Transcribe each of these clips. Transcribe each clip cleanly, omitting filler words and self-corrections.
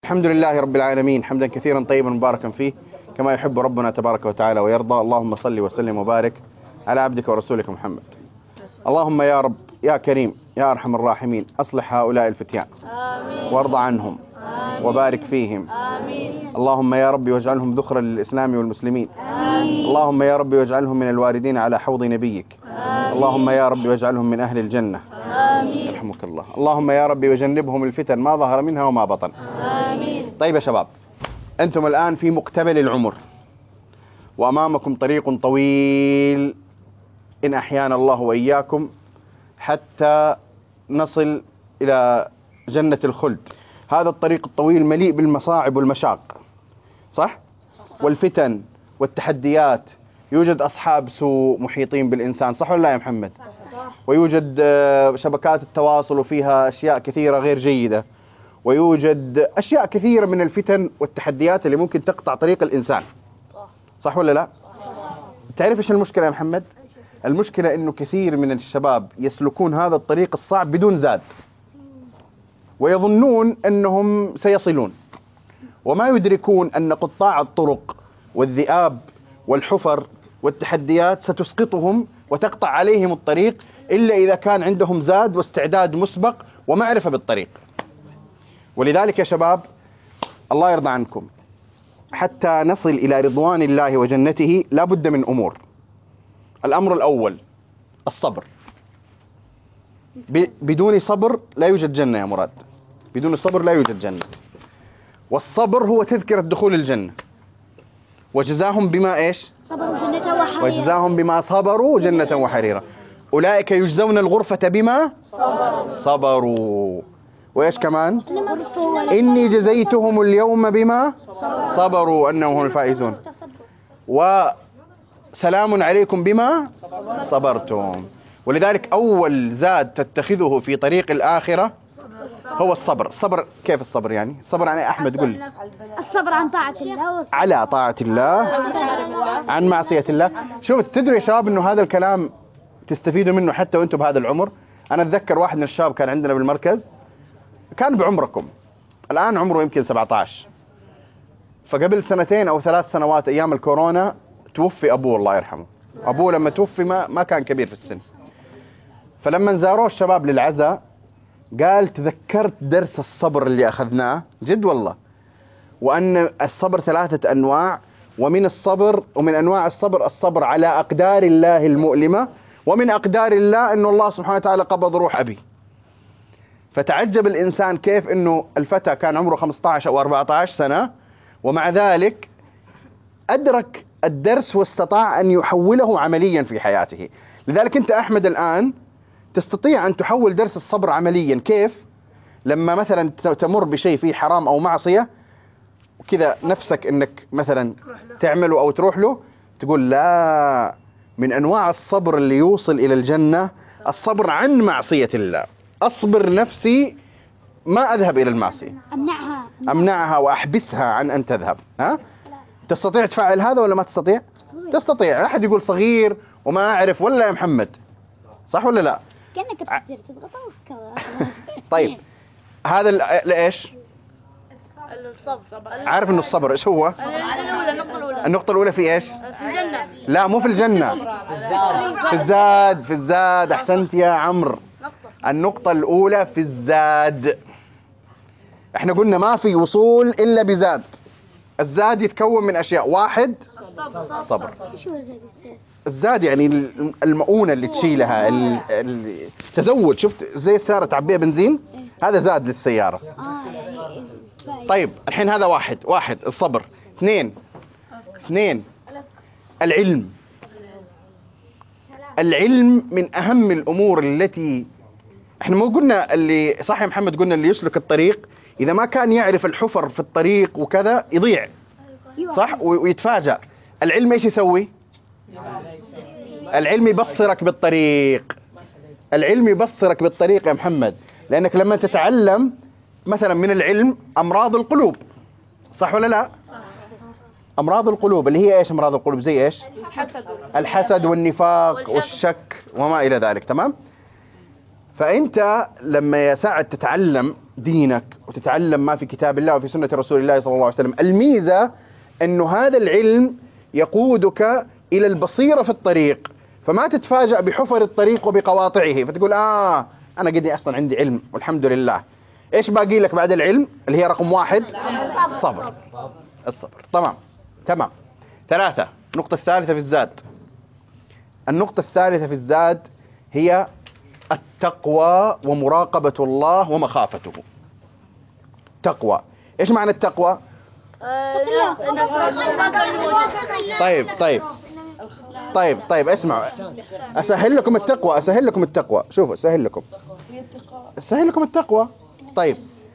الحمد لله رب العالمين حمدا كثيرا طيبا مباركا فيه كما يحب ربنا تبارك وتعالى ويرضى. اللهم صل وسلم وبارك على عبدك ورسولك محمد. اللهم يا رب يا كريم يا أرحم الراحمين أصلح هؤلاء الفتيان وارض عنهم وبارك فيهم. اللهم يا رب واجعلهم ذخرا للإسلام والمسلمين. اللهم يا رب واجعلهم من الواردين على حوض نبيك. اللهم يا رب واجعلهم من أهل الجنة. يرحمك الله. اللهم يا رب وجنبهم الفتن ما ظهر منها وما بطن. طيب يا شباب، أنتم الآن في مقتبل العمر وأمامكم طريق طويل إن أحيانا الله وإياكم حتى نصل إلى جنة الخلد. هذا الطريق الطويل مليء بالمصاعب والمشاق، صح؟ والفتن والتحديات. يوجد أصحاب سوء محيطين بالإنسان، صح ولا لا يا محمد؟ ويوجد شبكات التواصل وفيها أشياء كثيرة غير جيدة، ويوجد أشياء كثيرة من الفتن والتحديات اللي ممكن تقطع طريق الإنسان، صح ولا لا؟ تعرف إيش المشكلة يا محمد؟ المشكلة إنه كثير من الشباب يسلكون هذا الطريق الصعب بدون زاد، ويظنون أنهم سيصلون، وما يدركون أن قطاع الطرق والذئاب والحفر والتحديات ستسقطهم وتقطع عليهم الطريق إلا إذا كان عندهم زاد واستعداد مسبق ومعرفة بالطريق. ولذلك يا شباب الله يرضى عنكم، حتى نصل إلى رضوان الله وجنته لا بد من أمور. الأمر الأول الصبر. بدون صبر لا يوجد جنة يا مراد، بدون الصبر لا يوجد جنة. والصبر هو تذكرة دخول الجنة. وجزاهم بما إيش؟ صبروا جنة وحريرا. وجزاهم بما صبروا جنة وحريرا. أولئك يجزون الغرفة بما صبروا. وإيش كمان؟ إني جزيتهم اليوم بما صبروا أنهم هم الفائزون. وسلام عليكم بما صبرتم. ولذلك أول زاد تتخذه في طريق الآخرة هو الصبر. الصبر كيف الصبر يعني؟ الصبر يعني أحمد قل لي. الصبر عن طاعة الله على طاعة الله عن معصية الله. شوف تدري يا شباب إنه هذا الكلام تستفيدوا منه حتى وأنتم بهذا العمر. أنا أتذكر واحد من الشباب كان عندنا بالمركز، كان بعمركم، الآن عمره يمكن 17. فقبل 2 أو 3 سنوات أيام الكورونا توفي أبوه الله يرحمه. أبوه لما توفي ما كان كبير في السن. فلما زاروه الشباب للعزاء قال تذكرت درس الصبر اللي أخذناه جد والله، وأن الصبر 3 أنواع، ومن الصبر ومن أنواع الصبر الصبر على أقدار الله المؤلمة، ومن أقدار الله أنه الله سبحانه وتعالى قبض روح أبي. فتعجب الإنسان كيف أنه الفتى كان عمره 15 أو 14 سنة ومع ذلك أدرك الدرس واستطاع أن يحوله عمليا في حياته. لذلك أنت أحمد الآن تستطيع أن تحول درس الصبر عمليا. كيف؟ لما مثلا تمر بشيء فيه حرام أو معصية وكذا نفسك أنك مثلا تعمله أو تروح له، تقول لا، من أنواع الصبر اللي يوصل إلى الجنة الصبر عن معصية الله. أصبر نفسي ما أذهب إلى المعصية، أمنعها وأحبسها عن أن تذهب. ها؟ تستطيع تفعل هذا ولا ما تستطيع؟ تستطيع. أحد يقول صغير وما أعرف ولا يا محمد، صح ولا لا؟ كأنك تصير تضغط. طيب هذا لإيش؟ عارف إنه الصبر إيش هو؟ النقطة الأولى في إيش؟ في الجنة. لا مو في الجنة، في الزاد. في الزاد. أحسنت يا عمرو. النقطة الأولى في الزاد. احنا قلنا ما في وصول إلا بزاد. الزاد يتكون من أشياء. 1 الصبر. الزاد يعني المؤونة اللي تشيلها، التزود. شفت زي السيارة تعبيها بنزين، هذا زاد للسيارة. طيب الحين هذا واحد الصبر. 2 العلم. العلم من أهم الأمور التي احنا مو قلنا اللي صح يا محمد، قلنا اللي يسلك الطريق إذا ما كان يعرف الحفر في الطريق وكذا يضيع، صح؟ ويتفاجأ. العلم ايش يسوي؟ العلم يبصرك بالطريق. العلم يبصرك بالطريق يا محمد، لأنك لما تتعلم مثلا من العلم أمراض القلوب، صح ولا لا؟ أمراض القلوب اللي هي ايش؟ أمراض القلوب زي ايش؟ الحسد والنفاق والشك وما إلى ذلك. تمام؟ فأنت لما يا سعد تتعلم دينك وتتعلم ما في كتاب الله وفي سنة رسول الله صلى الله عليه وسلم، الميزة أنه هذا العلم يقودك إلى البصيرة في الطريق، فما تتفاجأ بحفر الطريق وبقواطعه فتقول أنا قد أصلا عندي علم والحمد لله. إيش باقي لك بعد العلم اللي هي رقم 1؟ الصبر. تمام. 3. النقطة الثالثة في الزاد. النقطة الثالثة في الزاد هي التقوى ومراقبة الله ومخافته. تقوى، إيش معنى التقوى؟ طيب اسمعوا، أسهل لكم التقوى. شوفوا أسهل لكم التقوى. طيب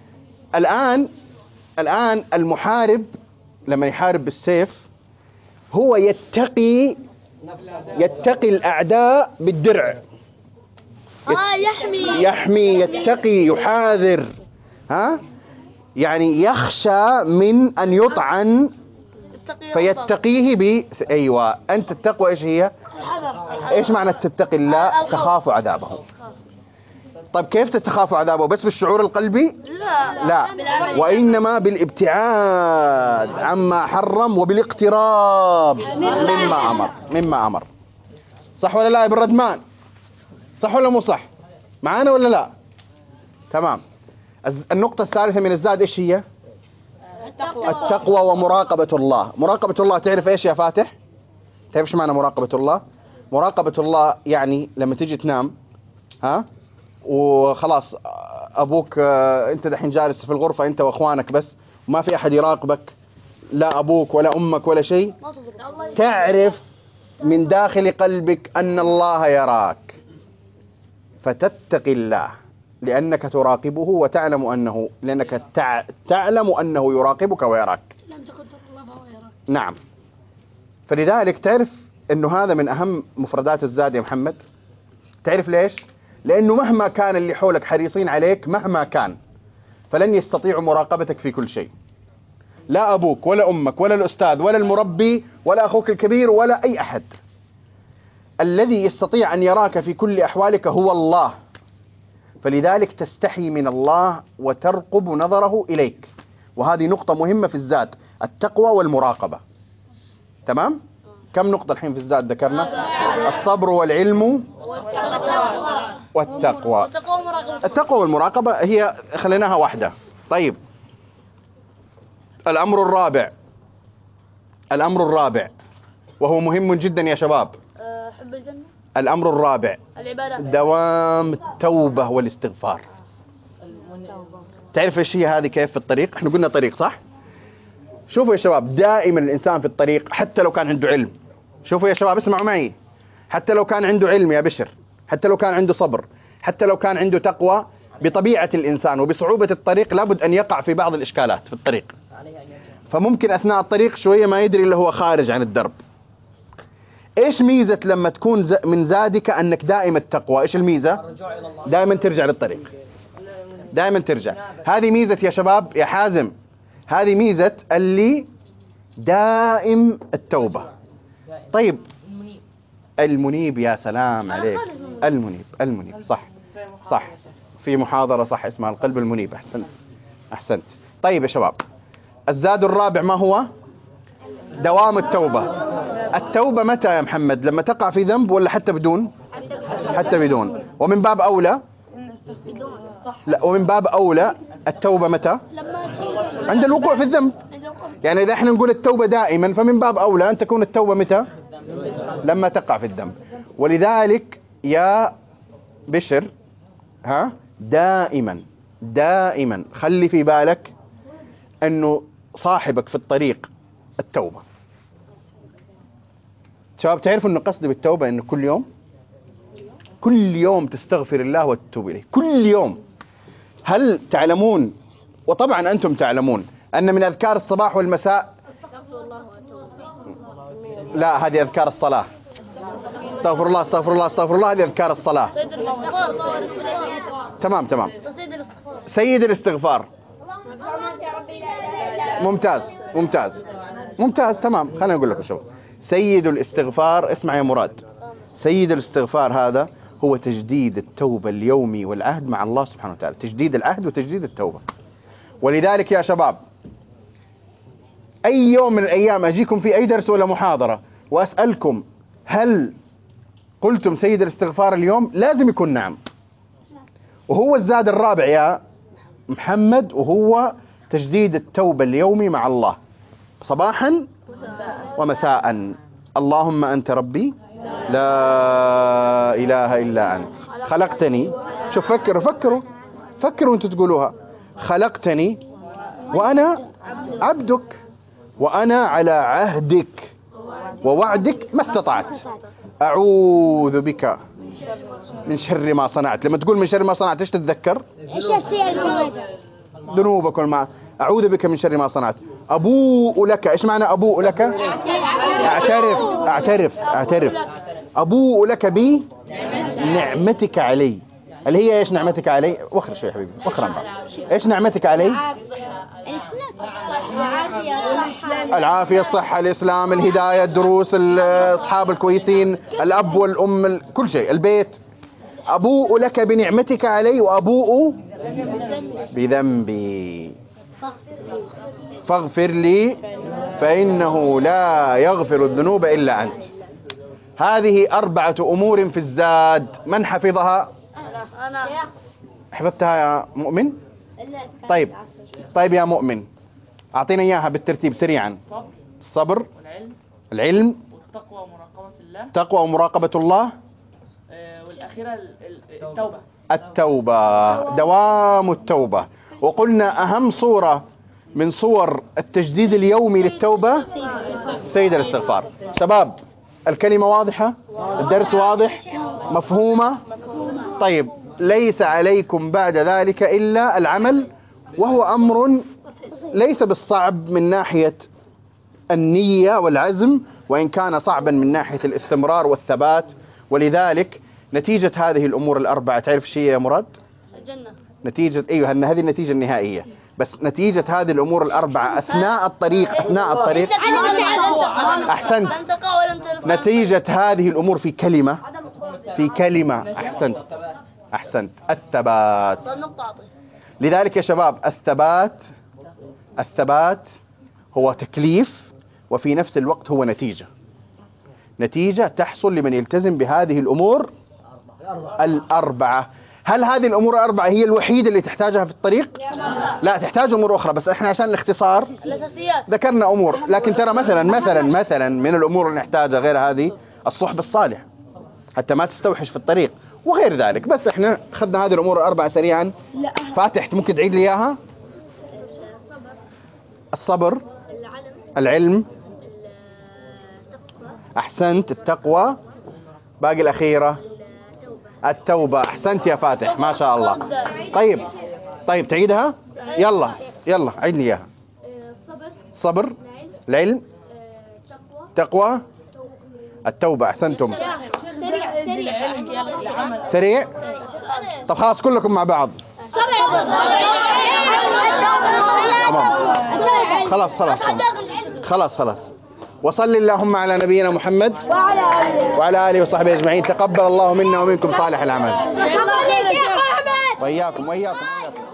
الآن المحارب لما يحارب بالسيف هو يتقي الأعداء بالدرع، يحمي يتقي يحاذر، يعني يخشى من أن يطعن فيتقيه أيوة. أنت التقوى إيش هي؟ إيش معنى تتقي الله؟ تخاف عذابه. طيب كيف تتخاف عذابه؟ بس بالشعور القلبي؟ لا، وإنما بالابتعاد عما حرم وبالاقتراب مما أمر. صح ولا لا يا ابن ردمان؟ صح ولا مو صح؟ معانا ولا لا؟ تمام. النقطة الثالثة من الزاد إيش هي؟ التقوى ومراقبة الله. مراقبة الله تعرف إيش يا فاتح؟ تعرف إيش معنى مراقبة الله؟ مراقبة الله يعني لما تيجي تنام وخلاص أبوك أنت دحين جالس في الغرفة أنت وأخوانك بس وما في أحد يراقبك، لا أبوك ولا أمك ولا شيء، تعرف من داخل قلبك أن الله يراك فتتقي الله لأنك تراقبه وتعلم أنه لأنك تعلم أنه يراقبك ويراك. نعم. فلذلك تعرف أنه هذا من أهم مفردات الزاد يا محمد. تعرف ليش؟ لأنه مهما كان اللي حولك حريصين عليك مهما كان فلن يستطيعوا مراقبتك في كل شيء، لا أبوك ولا أمك ولا الأستاذ ولا المربي ولا أخوك الكبير ولا أي أحد. الذي يستطيع أن يراك في كل أحوالك هو الله، فلذلك تستحي من الله وترقب نظره إليك. وهذه نقطة مهمة في الزاد، التقوى والمراقبة. تمام؟ كم نقطة الحين في الزاد ذكرنا؟ الصبر والعلم والتقوى. التقوى والمراقبة هي خليناها واحدة. طيب الأمر الرابع وهو مهم جدا يا شباب. حب الجنة. الأمر الرابع العبادة، دوام التوبة والاستغفار. تعرف ايش هي هذه كيف في الطريق؟ احنا قلنا طريق صح؟ شوفوا يا شباب، دائما الإنسان في الطريق حتى لو كان عنده علم، شوفوا يا شباب اسمعوا معي، حتى لو كان عنده علم يا بشر، حتى لو كان عنده صبر، حتى لو كان عنده تقوى، بطبيعة الإنسان وبصعوبة الطريق لابد أن يقع في بعض الإشكالات في الطريق، فممكن أثناء الطريق شوية ما يدري اللي هو خارج عن الدرب. إيش ميزة لما تكون من زادك أنك دائما التقوى؟ إيش الميزة؟ دائما ترجع للطريق، دائما ترجع. هذه ميزة يا شباب يا حازم، هذه ميزة اللي دائم التوبة. طيب المنيب، يا سلام عليك، المنيب صح في محاضرة صح اسمها القلب المنيب. أحسنت. طيب يا شباب، الزاد الرابع ما هو؟ دوام التوبة. التوبة متى يا محمد؟ لما تقع في ذنب ولا حتى بدون؟ حتى بدون. ومن باب أولى لا، ومن باب أولى التوبة متى؟ عند الوقوع في الذنب. يعني إذا احنا نقول التوبة دائما فمن باب أولى أن تكون التوبة متى؟ لما تقع في الذنب. ولذلك يا بشر دائما خلي في بالك أنه صاحبك في الطريق التوبة. شباب تعرفوا أنه قصدي بالتوبة أنه كل يوم تستغفر الله وتتوب إليه كل يوم. هل تعلمون، وطبعا أنتم تعلمون، أن من أذكار الصباح والمساء، لا هذه أذكار الصلاة، استغفر الله استغفر الله استغفر الله، هذه أذكار الصلاة. تمام سيد الاستغفار. ممتاز تمام. خلينا نقول لكم شو سيد الاستغفار. اسمع يا مراد، سيد الاستغفار هذا هو تجديد التوبة اليومي والعهد مع الله سبحانه وتعالى، تجديد العهد وتجديد التوبة. ولذلك يا شباب أي يوم من الأيام أجيكم في أي درس ولا محاضرة وأسألكم هل قلتم سيد الاستغفار اليوم، لازم يكون نعم. وهو الزاد الرابع يا محمد، وهو تجديد التوبة اليومي مع الله صباحا ومساء. اللهم أنت ربي لا إله إلا أنت خلقتني. شوف فكروا وانتوا تقولوها. خلقتني وأنا عبدك وأنا على عهدك ووعدك ما استطعت. أعوذ بك من شر ما صنعت. لما تقول من شر ما صنعت ايش تتذكر؟ ايش السير؟ ذنوبك والمعاصي. أعوذ بك من شر ما صنعت. أبوء لك. إيش معنى أبوء لك؟ أعترف. أبوء لك بنعمتك علي، اللي هي إيش نعمتك علي؟ وخر شوي يا حبيبي، وخر عن بعض. إيش نعمتك علي؟ العافية، الصحة، الإسلام، الهداية، الدروس، الأصحاب الكويسين، الأب والأم، كل شيء، البيت. أبوء لك بنعمتك علي وأبوء بذنبي فاغفر لي فإنه لا يغفر الذنوب إلا أنت. هذه 4 أمور في الزاد. من حفظها؟ أنا. حفظتها يا مؤمن؟ طيب يا مؤمن أعطينا إياها بالترتيب سريعا. الصبر، العلم، والتقوى ومراقبة الله، تقوى ومراقبة الله، والأخيرة التوبة، دوام التوبة. وقلنا أهم صورة من صور التجديد اليومي للتوبة سيد الاستغفار. شباب الكلمة واضحة؟ الدرس واضح؟ مفهومة؟ طيب ليس عليكم بعد ذلك إلا العمل، وهو أمر ليس بالصعب من ناحية النية والعزم، وإن كان صعبا من ناحية الاستمرار والثبات. ولذلك نتيجة هذه الأمور ال4 تعرف شيء يا مراد؟ الجنة. نتيجة أيوة، هذه النتيجة النهائية، بس نتيجة هذه الأمور ال4 أثناء الطريق أحسنت. نتيجة هذه الأمور في كلمة أحسنت الثبات. لذلك يا شباب الثبات هو تكليف، وفي نفس الوقت هو نتيجة تحصل لمن يلتزم بهذه الأمور ال4. هل هذه الأمور ال4 هي الوحيدة اللي تحتاجها في الطريق؟ لا، تحتاج أمور أخرى، بس إحنا عشان الاختصار ذكرنا أمور. لكن ترى مثلا من الأمور اللي نحتاجها غير هذه الصحبة الصالح حتى ما تستوحش في الطريق وغير ذلك. بس إحنا أخذنا هذه الأمور ال4 سريعا. فاتح ممكن تعيد لي إياها؟ الصبر، العلم، أحسنت، التقوى، باقي الأخيرة التوبة. أحسنت يا فاتح، ما شاء الله. طيب تعيدها؟ يلا عيد لي إياها. صبر، العلم، تقوى، التوبة. أحسنتم. سريع. طب خلاص كلكم مع بعض. خلاص. وصل اللهم على نبينا محمد وعلى آله وصحبه أجمعين. تقبل الله منا ومنكم صالح العمل. وإياكم.